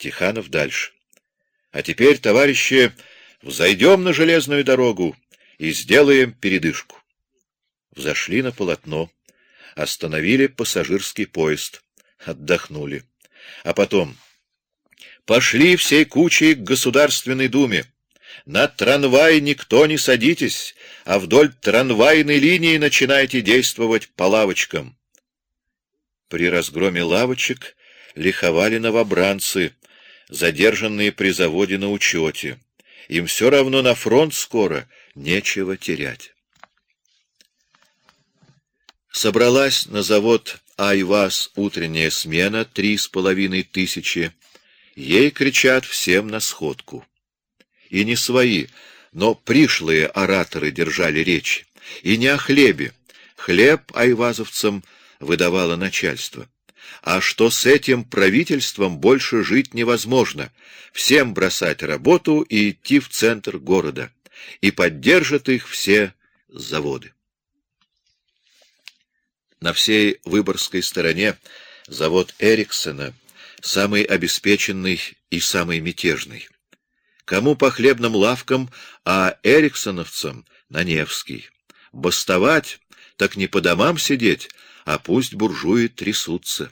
Тиханов дальше. А теперь, товарищи, взойдем на железную дорогу и сделаем передышку. Взошли на полотно, остановили пассажирский поезд, отдохнули. А потом пошли всей кучей к Государственной Думе. На трамвай никто не садитесь, а вдоль трамвайной линии начинайте действовать по лавочкам. При разгроме лавочек ликовали новобранцы, задержанные при заводе на учете. Им все равно на фронт скоро, нечего терять. Собралась на завод «Айваз» утренняя смена, 3500. Ей кричат всем на сходку. И не свои, но пришлые ораторы держали речи. И не о хлебе. Хлеб айвазовцам выдавало начальство. А что с этим правительством больше жить невозможно. Всем бросать работу и идти в центр города. И поддержат их все заводы. На всей Выборгской стороне завод Эриксона самый обеспеченный и самый мятежный. Кому по хлебным лавкам, а эриксоновцам на Невский. Бастовать, так не по домам сидеть, а пусть буржуи трясутся.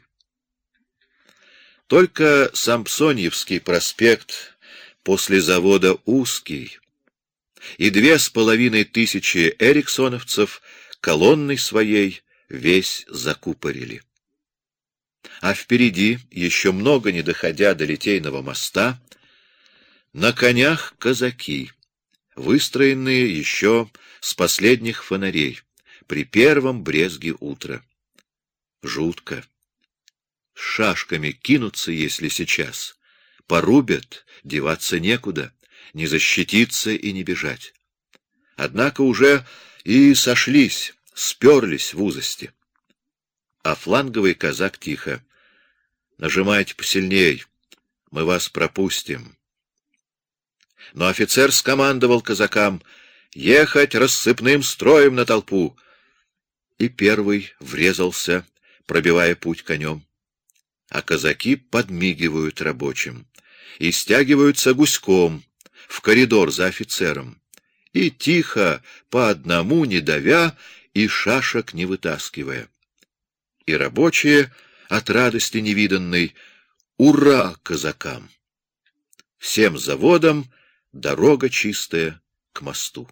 Только Самсоньевский проспект после завода узкий, и 2500 эриксоновцев колонной своей весь закупорили. А впереди, еще много не доходя до Литейного моста, на конях казаки, выстроенные еще с последних фонарей, при первом брезге утра. Жутко. С шашками кинутся, если сейчас. Порубят, деваться некуда, не защититься и не бежать. Однако уже и сошлись, сперлись в узости. А фланговый казак тихо: «Нажимайте посильней, мы вас пропустим». Но офицер скомандовал казакам ехать рассыпным строем на толпу. И первый врезался, пробивая путь конем. А казаки подмигивают рабочим и стягиваются гуськом в коридор за офицером. И тихо, по одному не давя и шашек не вытаскивая. И рабочие от радости невиданной: «Ура казакам!» Всем заводам дорога чистая к мосту.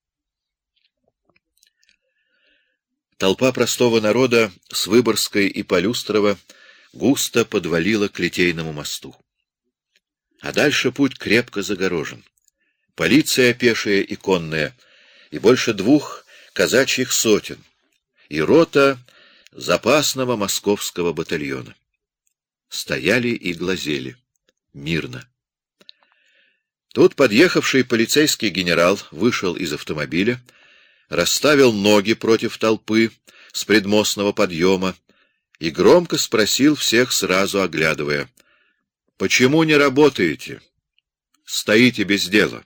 Толпа простого народа с Выборгской и Полюстрова густо подвалила к Литейному мосту. А дальше путь крепко загорожен. Полиция пешая и конная, и больше 2 казачьих сотен, и рота запасного московского батальона. Стояли и глазели. Мирно. Тут подъехавший полицейский генерал вышел из автомобиля, расставил ноги против толпы с предмостного подъема и громко спросил всех, сразу оглядывая: «Почему не работаете? Стоите без дела?»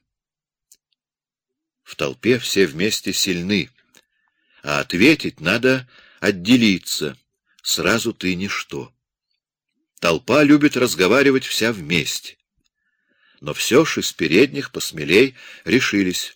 В толпе все вместе сильны, а ответить надо отделиться, сразу ты ничто. Толпа любит разговаривать вся вместе. Но все ж из передних посмелей решились.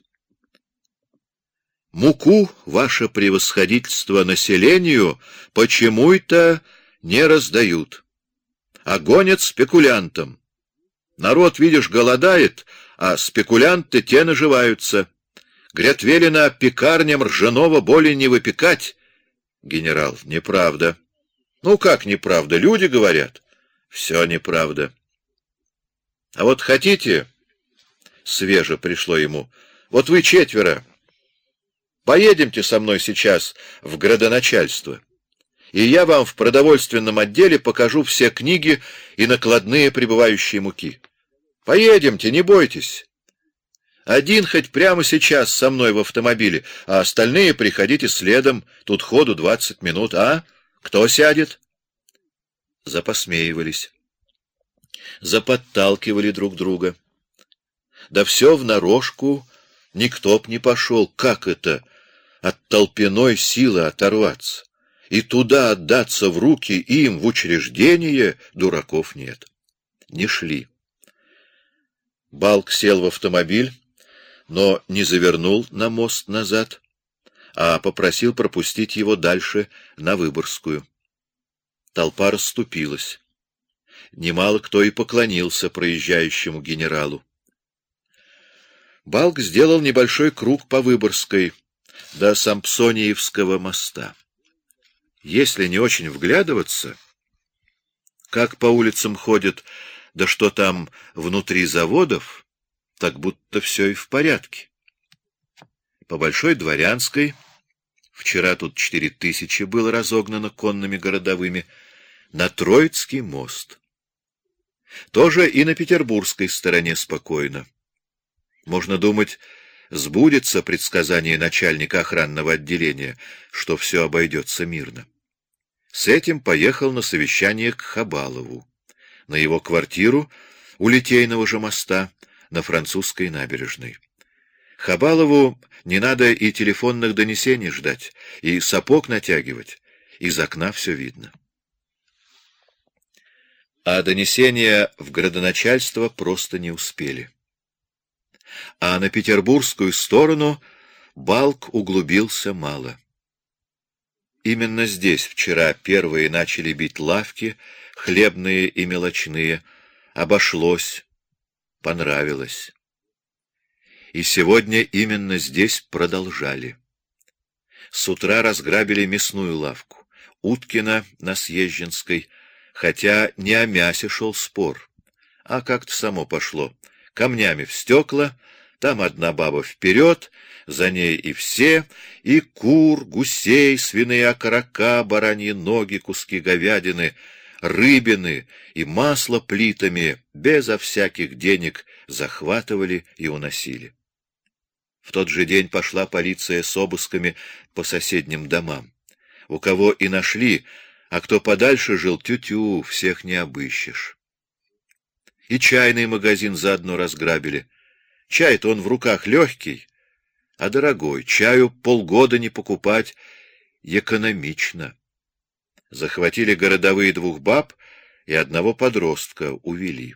«Муку, ваше превосходительство, населению почему-то не раздают, а гонят спекулянтам. Народ, видишь, голодает, а спекулянты те наживаются. Гряд, велено пекарням ржаного более не выпекать». Генерал: «Неправда». «Ну как неправда? Люди говорят». «Все неправда». «А вот хотите, — свеже пришло ему, — вот вы 4, поедемте со мной сейчас в градоначальство, и я вам в продовольственном отделе покажу все книги и накладные прибывающей муки. Поедемте, не бойтесь. Один хоть прямо сейчас со мной в автомобиле, а остальные приходите следом, тут ходу 20 минут, а? Кто сядет?» Запосмеивались. Заподталкивали друг друга. Да все внарошку, никто б не пошел. Как это от толпяной силы оторваться? И туда отдаться в руки им, в учреждение, дураков нет. не шли. Балк сел в автомобиль, но не завернул на мост назад, а попросил пропустить его дальше на Выборгскую. Толпа расступилась. Немало кто и поклонился проезжающему генералу. Балк сделал небольшой круг по Выборгской до Сампсониевского моста. Если не очень вглядываться, как по улицам ходят, да что там внутри заводов, так будто все и в порядке. По Большой Дворянской, вчера тут 4000 было разогнано конными городовыми, на Троицкий мост. Тоже и на Петербургской стороне спокойно. Можно думать, сбудется предсказание начальника охранного отделения, что все обойдется мирно. С этим поехал на совещание к Хабалову, на его квартиру у Литейного же моста на Французской набережной. Хабалову не надо и телефонных донесений ждать, и сапог натягивать, из окна все видно. А донесения в градоначальство просто не успели. А на петербургскую сторону Балк углубился мало. Именно здесь вчера первые начали бить лавки, хлебные и мелочные. Обошлось, понравилось. И сегодня именно здесь продолжали. С утра разграбили мясную лавку, Уткина на Съезженской, хотя не о мясе шел спор, а как-то само пошло. Камнями в стекла, там одна баба вперед, за ней и все, и кур, гусей, свиные окорока, бараньи ноги, куски говядины, рыбины и масло плитами, безо всяких денег, захватывали и уносили. В тот же день пошла полиция с обысками по соседним домам. У кого и нашли, а кто подальше жил, тю-тю, всех не обыщешь. И чайный магазин заодно разграбили. Чай-то он в руках легкий, а дорогой. Чаю полгода не покупать экономично. Захватили городовые 2 баб и 1 подростка, увели.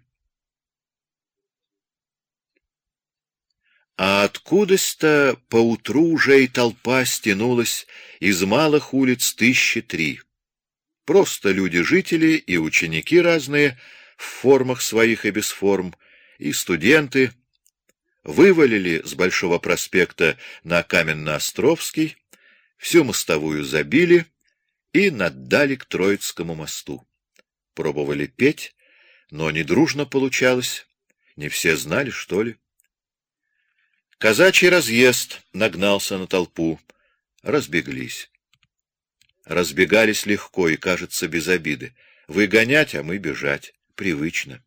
А откуда-то поутру уже и толпа стянулась из малых улиц 1003. Просто люди-жители и ученики разные, в формах своих и без форм, и студенты, вывалили с Большого проспекта на Каменно-Островский, всю мостовую забили и наддали к Троицкому мосту. Пробовали петь, но не дружно получалось, не все знали, что ли. Казачий разъезд нагнался на толпу, разбеглись. Разбегались легко и, кажется, без обиды. Вы гонять, а мы бежать. Привычно.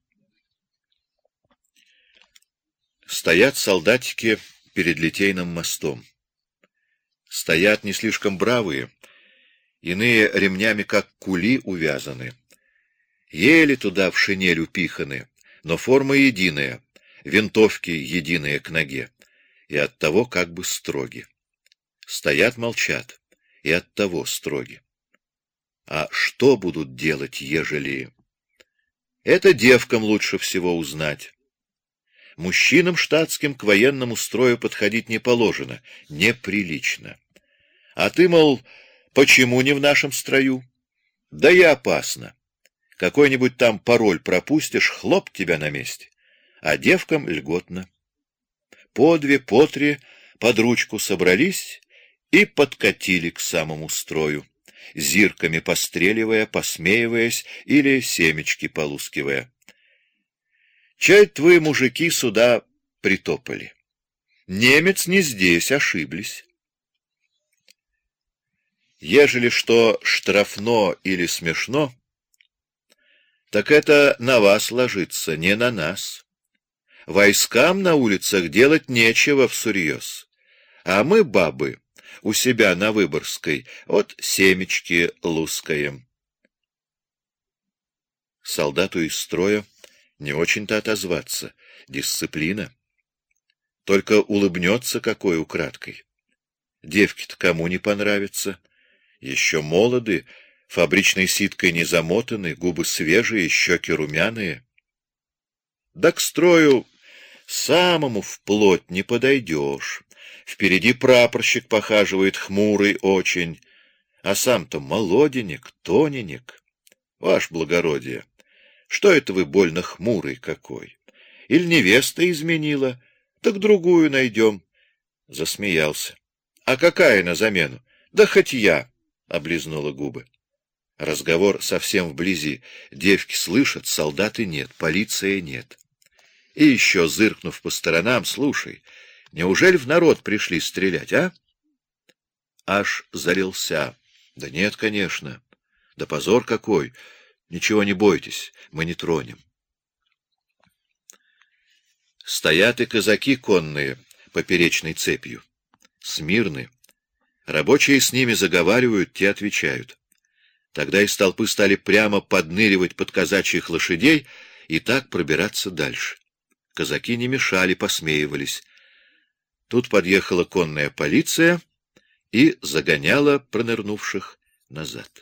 Стоят солдатики перед Литейным мостом. Стоят не слишком бравые, иные ремнями как кули увязаны. Еле туда в шинель упиханы, но форма единая, винтовки единые к ноге, и оттого как бы строги. Стоят, молчат, и оттого строги. А что будут делать, ежели... Это девкам лучше всего узнать. Мужчинам штатским к военному строю подходить не положено, неприлично. А ты, мол, почему не в нашем строю? Да и опасно. Какой-нибудь там пароль пропустишь, хлоп тебя на месте. А девкам льготно. По 2, по 3 под ручку собрались и подкатили к самому строю, зирками постреливая, посмеиваясь или семечки полускивая. Чай твои мужики сюда притопали. Немец не здесь, ошиблись. Ежели что штрафно или смешно, так это на вас ложится, не на нас. Войскам на улицах делать нечего всерьез, а мы, бабы, у себя на Выборгской от семечки лускаем. Солдату из строя не очень-то отозваться, дисциплина. Только улыбнется какой украдкой. Девки-то кому не понравится. Еще молоды, фабричной ситкой не замотаны, губы свежие, щеки румяные. Да к строю самому вплоть не подойдешь. Впереди прапорщик похаживает, хмурый очень, а сам-то молоденек, тоненек. Ваше благородие, что это вы больно хмурый какой? Или невеста изменила? Так другую найдем. Засмеялся. А какая на замену? Да хоть я, облизнула губы. Разговор совсем вблизи. Девки слышат, солдаты нет, полиции нет. И еще, зыркнув по сторонам, слушай, неужели в народ пришли стрелять, а? Аж залился. Да нет, конечно. Да позор какой. Ничего не бойтесь, мы не тронем. Стоят и казаки конные поперечной цепью. Смирны. Рабочие с ними заговаривают, те отвечают. Тогда из толпы стали прямо подныривать под казачьих лошадей и так пробираться дальше. Казаки не мешали, посмеивались. Тут подъехала конная полиция и загоняла пронырнувших назад.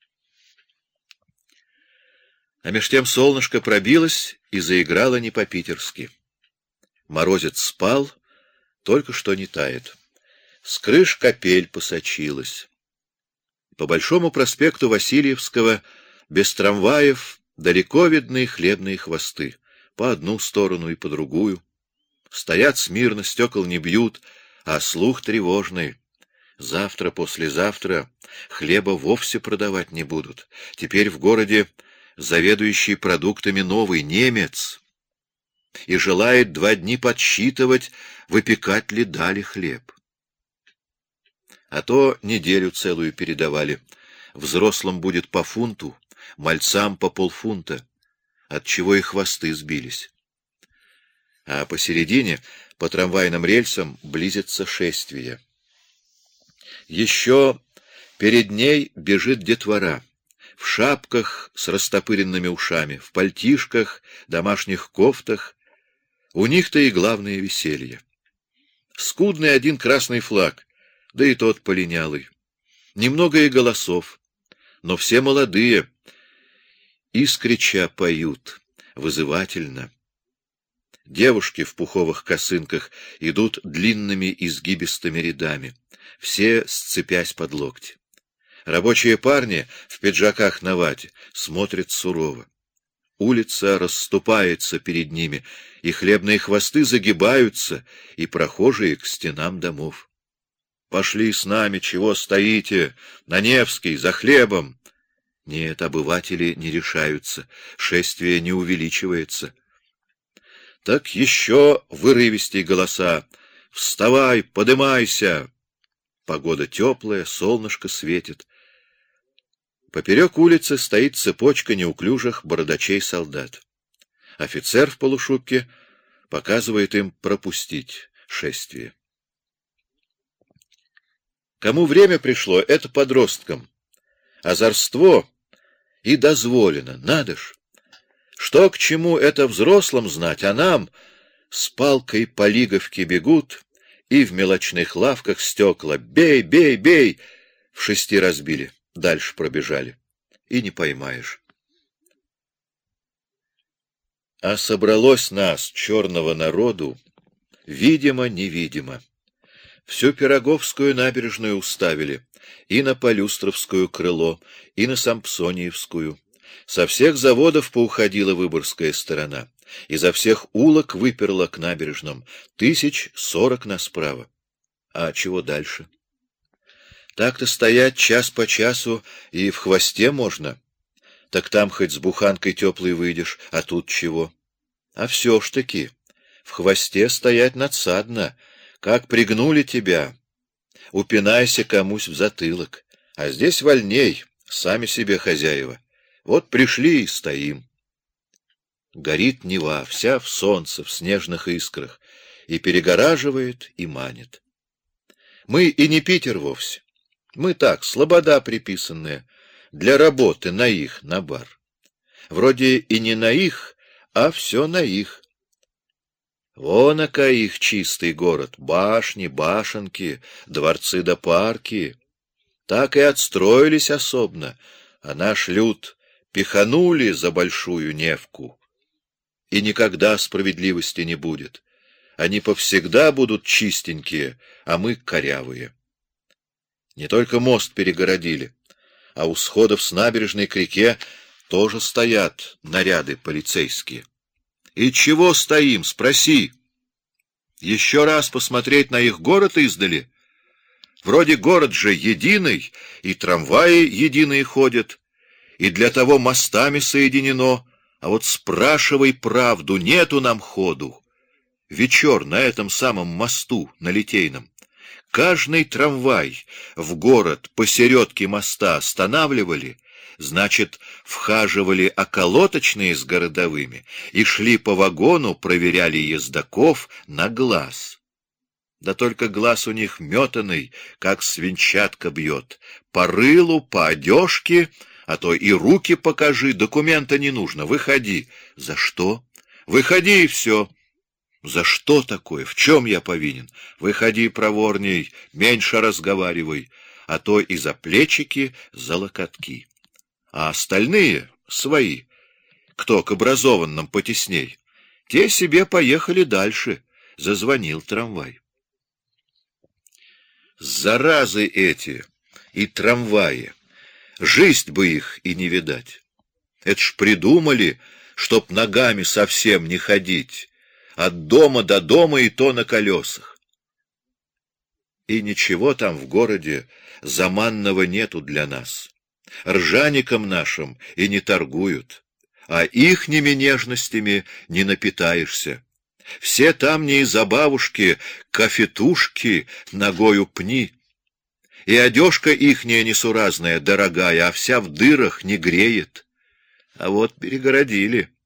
А меж тем солнышко пробилось и заиграло не по-питерски. Морозец спал, только что не тает. С крыш капель посочилась. По Большому проспекту Васильевского без трамваев далеко видны хлебные хвосты, по одну сторону и по другую. Стоят смирно, стекол не бьют, а слух тревожный. Завтра, послезавтра хлеба вовсе продавать не будут. Теперь в городе заведующий продуктами новый немец и желает 2 дни подсчитывать, выпекать ли дали хлеб. А то неделю целую передавали. Взрослым будет по фунту, мальцам по полфунта, отчего и хвосты сбились. А посередине, по трамвайным рельсам, близится шествие. Еще перед ней бежит детвора, в шапках с растопыренными ушами, в пальтишках, домашних кофтах. У них-то и главное веселье. Скудный один красный флаг, да и тот полинялый. Немного и голосов, но все молодые, искрича поют, вызывательно. Девушки в пуховых косынках идут длинными изгибистыми рядами, все сцепясь под локти. Рабочие парни в пиджаках на вате смотрят сурово. Улица расступается перед ними, и хлебные хвосты загибаются, и прохожие к стенам домов. Пошли с нами, чего стоите? На Невский, за хлебом. Нет, обыватели не решаются, шествие не увеличивается. Так еще вырывистей голоса. Вставай, подымайся. Погода теплая, солнышко светит. Поперек улицы стоит цепочка неуклюжих бородачей-солдат. Офицер в полушубке показывает им пропустить шествие. Кому время пришло, это подросткам. Озорство и дозволено, надо ж. Что к чему, это взрослым знать, а нам с палкой по лиговке бегут, и в мелочных лавках стекла «бей, бей, бей» в 6 разбили, дальше пробежали, и не поймаешь. А собралось нас, черного народу, видимо-невидимо. Всю Пироговскую набережную уставили, и на Полюстровскую крыло, и на Сампсониевскую. Со всех заводов поуходила Выборгская сторона, изо всех улок выперла к набережным, 1040 нас справа. А чего дальше? Так-то стоять час по часу и в хвосте можно. Так там хоть с буханкой теплой выйдешь, а тут чего? А все ж таки, в хвосте стоять надсадно. Как пригнули тебя, упинайся комусь в затылок. А здесь вольней, сами себе хозяева. Вот пришли и стоим. Горит Нева, вся в солнце, в снежных искрах, и перегораживает, и манит. Мы и не Питер вовсе. Мы так, слобода приписанная, для работы на их, на бар. Вроде и не на их, а все на их. Вон-ака их чистый город, башни, башенки, дворцы да парки. Так и отстроились особно, а наш люд пиханули за Большую Невку. и никогда справедливости не будет. Они повсегда будут чистенькие, а мы корявые. Не только мост перегородили, а у сходов с набережной к реке тоже стоят наряды полицейские. И чего стоим, спроси. Еще раз посмотреть на их город издали? Вроде город же единый, и трамваи единые ходят, и для того мостами соединено, а вот спрашивай правду, нету нам ходу. Вечер на этом самом мосту, на Литейном, каждый трамвай в город посередке моста останавливали, значит, вхаживали околоточные с городовыми и шли по вагону, проверяли ездоков на глаз. Да только глаз у них метаный, как свинчатка бьет, по рылу, по одежке, а то и руки покажи, документа не нужно, выходи. За что? Выходи и все. За что такое? В чем я повинен? Выходи проворней, меньше разговаривай, а то и за плечики, за локотки. А остальные свои, кто к образованным потесней, те себе поехали дальше. Зазвонил трамвай. Заразы эти и трамваи, жизнь бы их и не видать. Это ж придумали, чтоб ногами совсем не ходить, от дома до дома и то на колесах. И ничего там в городе заманного нету для нас. Ржаником нашим и не торгуют, а ихними нежностями не напитаешься. Все там не из-за бабушки, кофетушки ногою пни. И одежка ихняя несуразная, дорогая, а вся в дырах, не греет. А вот перегородили.